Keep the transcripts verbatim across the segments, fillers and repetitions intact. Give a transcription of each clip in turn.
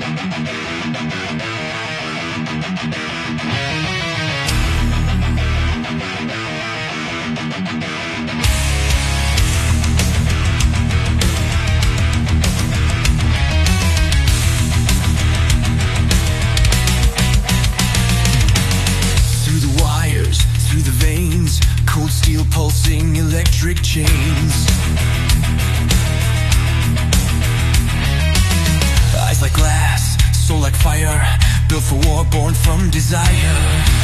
Steel pulsing electric chains, eyes like glass, soul like fire, built for war, born from desire.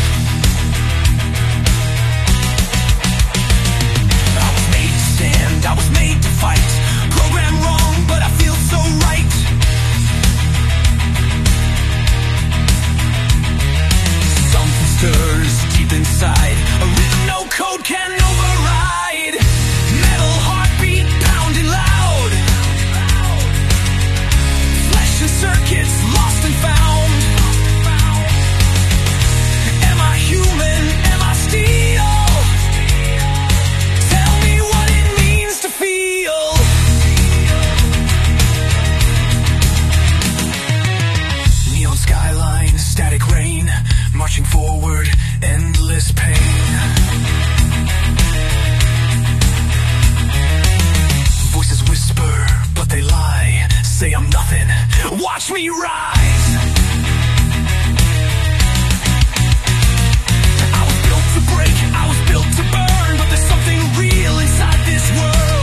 I was made to stand, I was made to fight, programmed wrong, but I feel so right. Something stirs deep inside, a rhythm no code can override. Metal heartbeat pounding loud, flesh and circuits lost and found. Am I human? Am I steel? Tell me what it means to feel. Neon skyline, static rain, marching forward, endless pain. Voices whisper, but they lie, say I'm nothing, watch me rise. I was built to break, I was built to burn, but there's something real inside this world.